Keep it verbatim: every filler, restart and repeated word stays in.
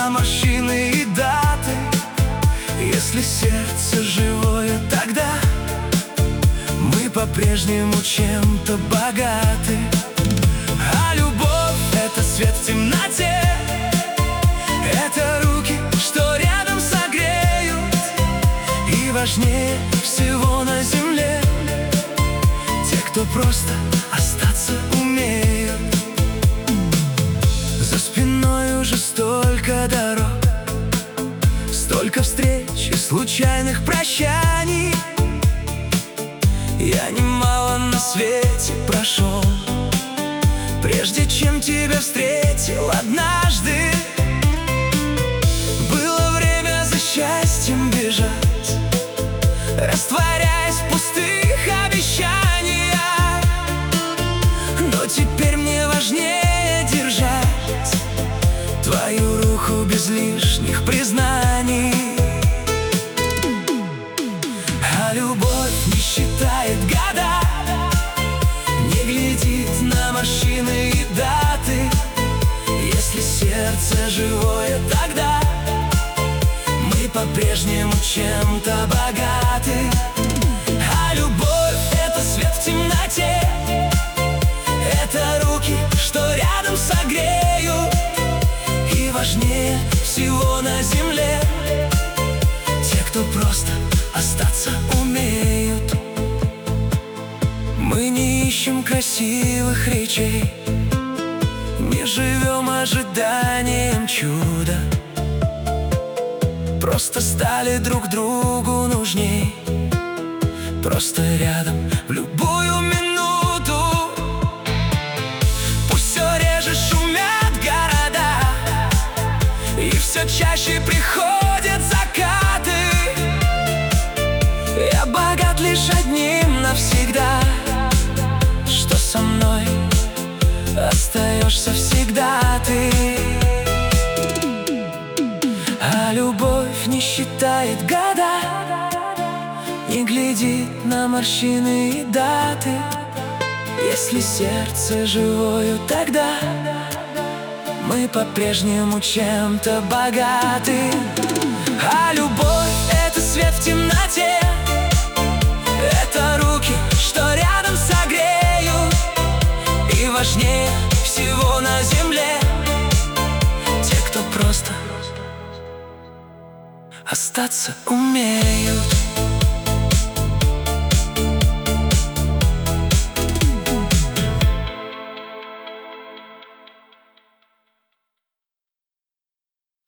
на морщины и даты. Если сердце живое, тогда мы по-прежнему чем-то богаты. А любовь — это свет в темноте, это руки, что рядом согреют. И важнее всего на земле те, кто просто остаться умеют. За спиной уже столько дорог, столько встреч и случайных прощаний. Я немало на свете прошел, прежде чем тебя встретил однажды. Было время за счастьем бежать, растворяясь в пустых обещаниях. Но теперь мне важнее держать твою руку без лишних признаний. А любовь не считает года, не глядит на морщины и даты. Если сердце живое, тогда мы по-прежнему чем-то богаты. А любовь — это свет в темноте, это руки, что рядом согреют. И важнее всего на земле те, кто просто остаться умеют. Мы не ищем красивых речей, не живем ожиданием чуда. Просто стали друг другу нужней, просто рядом в любую минуту. Пусть все реже шумят города, и все чаще приходят закаты. Я богат лишь одним навсегда, что со мной остаешься всегда ты. А любовь не считает года, не глядит на морщины и даты. Если сердце живое, тогда мы по-прежнему чем-то богаты. А любовь — это свет в темноте, это руки, что рядом согреют. И важнее всего на земле те, кто просто остаться умеют.